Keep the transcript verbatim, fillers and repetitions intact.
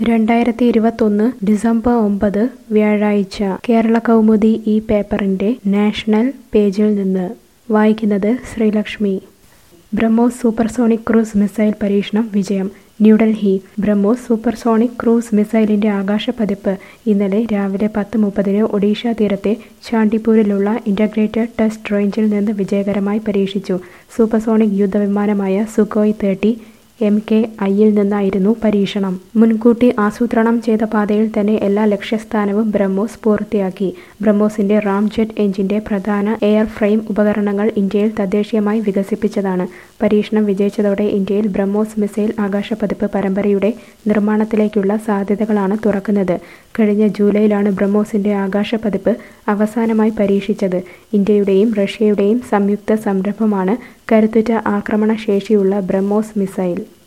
രണ്ടായിരത്തി ഇരുപത്തൊന്ന് ഡിസംബർ ഒമ്പത് വ്യാഴാഴ്ച കേരള കൗമുദി ഈ പേപ്പറിന്റെ നാഷണൽ പേജിൽ നിന്ന് വായിക്കുന്നത് Sreelakshmi. BrahMos supersonic cruise missile പരീക്ഷണം വിജയം. ന്യൂഡൽഹി. ബ്രഹ്മോസ് സൂപ്പർസോണിക് ക്രൂസ് മിസൈലിന്റെ ആകാശ പതിപ്പ് ഇന്നലെ രാവിലെ പത്ത് മുപ്പതിന് ഒഡീഷ തീരത്തെ ചാണ്ടിപൂരിലുള്ള ഇന്റഗ്രേറ്റഡ് ടെസ്റ്റ് റേഞ്ചിൽ നിന്ന് വിജയകരമായി പരീക്ഷിച്ചു. സൂപ്പർസോണിക് യുദ്ധവിമാനമായ സുഖോയ് തേർട്ടി എം കെ ഐയിൽ നിന്നായിരുന്നു പരീക്ഷണം. മുൻകൂട്ടി ആസൂത്രണം ചെയ്ത പാതയിൽ തന്നെ എല്ലാ ലക്ഷ്യസ്ഥാനവും ബ്രഹ്മോസ് പൂർത്തിയാക്കി. ബ്രഹ്മോസിന്റെ റാംജെറ്റ് എഞ്ചിന്റെ പ്രധാന എയർ ഫ്രെയിം ഉപകരണങ്ങൾ ഇന്ത്യയിൽ തദ്ദേശീയമായി വികസിപ്പിച്ചതാണ്. പരീക്ഷണം വിജയിച്ചതോടെ ഇന്ത്യയിൽ ബ്രഹ്മോസ് മിസൈൽ ആകാശപതിപ്പ് പരമ്പരയുടെ നിർമ്മാണത്തിലേക്കുള്ള സാധ്യതകളാണ് തുറക്കുന്നത്. കഴിഞ്ഞ ജൂലൈയിലാണ് ബ്രഹ്മോസിന്റെ ആകാശപതിപ്പ് അവസാനമായി പരീക്ഷിച്ചത്. ഇന്ത്യയുടെയും റഷ്യയുടെയും സംയുക്ത സംരംഭമാണ് കരുത്തുറ്റ ആക്രമണ ശേഷിയുള്ള ബ്രഹ്മോസ് മിസൈൽ.